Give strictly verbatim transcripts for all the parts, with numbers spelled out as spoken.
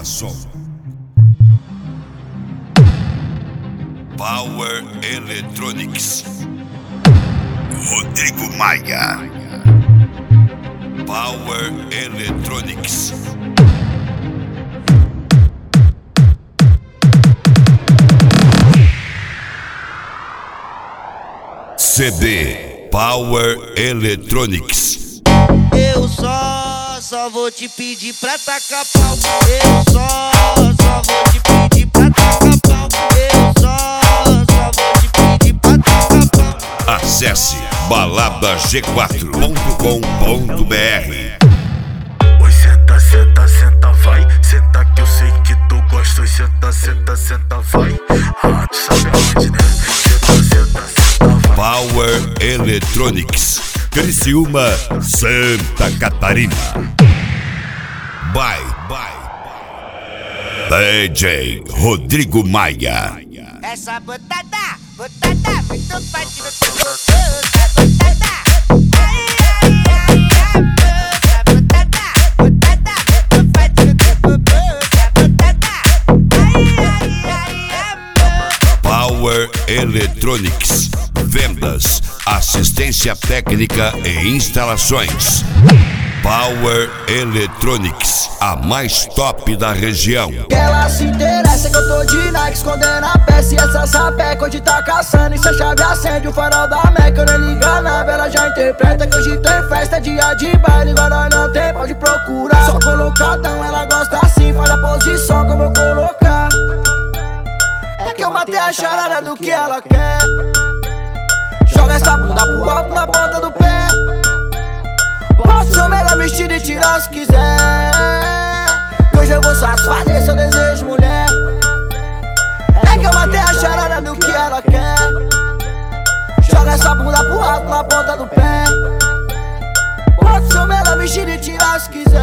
Power Electronics. Rodrigo Maia. Power Electronics. C D Power Electronics. Eu só, só vou te pedir pra tacar pau. Eu só, só vou te pedir pra tacar pau. Eu só, só vou te pedir pra tacar pau. Acesse balada g quatro ponto com ponto br. Oi, senta, senta, senta, vai. Senta que eu sei que tu gosta. Oi, senta, senta, senta, vai. Ah, tu sabe aonde, né? Senta, senta, senta, vai. Power Electronics, Criciúma, Santa Catarina. By, by D J Rodrigo Maia. Essa botada, botada, muito forte no teu gostoso. Botada, ai, ai, ai, essa botada, botada, muito forte no teu gostoso. Botada, ai, ai, ai, amor. Power Electronics, vendas, assistência técnica e instalações. Power Electronics, a mais top da região. Que ela se interessa que eu tô de Nike, escondendo a peça e essa sapeca hoje tá caçando. E se a chave acende o farol da Meca, eu nem liga nada, ela já interpreta que hoje tem festa, dia de baile, igual nós não tem, pode procurar. Só colocadão, ela gosta assim, faz a posição que eu vou colocar. É que eu matei a charada do que ela quer. Joga essa bunda pro alto na ponta do pé. Posso ser o melhor vestido e tirar se quiser. Hoje eu vou satisfazer seu desejo, mulher. É que eu matei a charada do que ela quer. Joga essa bunda pro alto na ponta do pé. Posso ser o melhor vestido e tirar se quiser.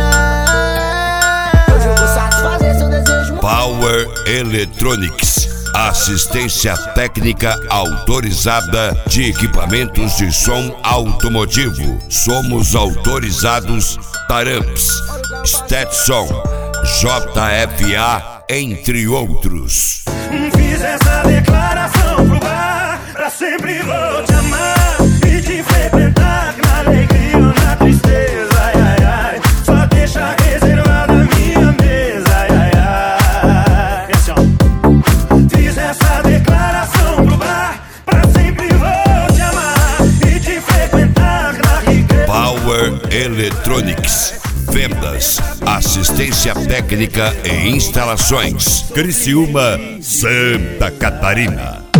Hoje eu vou satisfazer seu desejo, mulher. Power Electronics, assistência técnica autorizada de equipamentos de som automotivo. Somos autorizados Taramps, Stetson, J F A, entre outros. Fiz essa declaração pro bar, pra sempre vou te amar e te frequentar na alegria ou na tristeza. Ai, ai, ai, só deixa reservada a minha mesa. Ai, ai, ai. E assim, ó. Fiz essa declaração pro bar, pra sempre vou te amar e te frequentar na riqueza. Power Electronics, vendas, assistência técnica e instalações. Criciúma, Santa Catarina.